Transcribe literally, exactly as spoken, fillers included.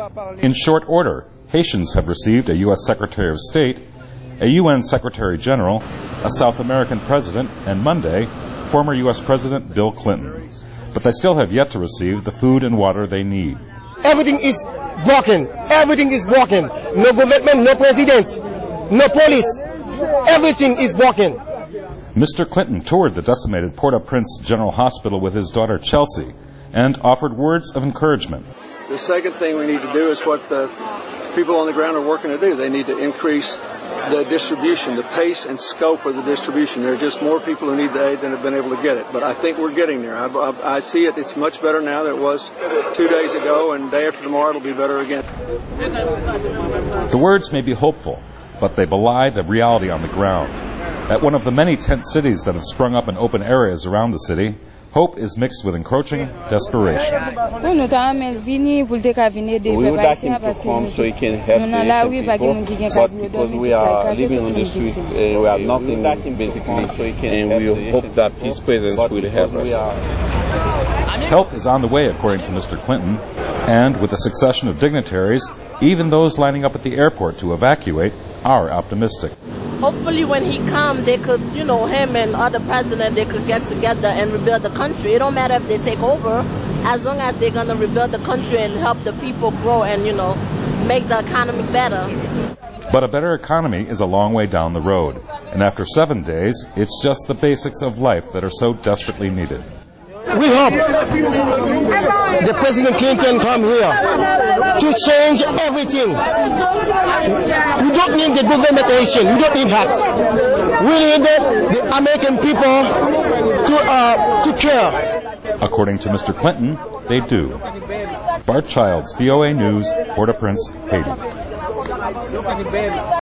In short order, Haitians have received a U S Secretary of State, a U N Secretary General, a South American president, and Monday, former U S President Bill Clinton. But they still have yet to receive the food and water they need. Everything is broken. Everything is broken. No government, no president, no police. Everything is broken. Mister Clinton toured the decimated Port-au-Prince General Hospital with his daughter Chelsea and offered words of encouragement. The second thing we need to do is what the people on the ground are working to do. They need to increase the distribution, the pace and scope of the distribution. There are just more people who need the aid than have been able to get it. But I think we're getting there. I, I, I see it. It's much better now than it was two days ago, and day after tomorrow it'll be better again. The words may be hopeful, but they belie the reality on the ground. At one of the many tent cities that have sprung up in open areas around the city, hope is mixed with encroaching desperation. We would like him to come so he can help the people, but because we are living on the street, uh, we have nothing basically, and we hope that his presence will help us. Help is on the way, according to Mister Clinton, and with a succession of dignitaries, even those lining up at the airport to evacuate are optimistic. Hopefully when he comes, they could, you know, him and other presidents, they could get together and rebuild the country. It don't matter if they take over, as long as they're going to rebuild the country and help the people grow and, you know, make the economy better. But a better economy is a long way down the road. And after seven days, it's just the basics of life that are so desperately needed. We hope the President Clinton come here to change everything. We don't need the government action. We don't need that. We need the, the American people to uh, to care. According to Mister Clinton, they do. Bart Childs, V O A News, Port-au-Prince, Haiti.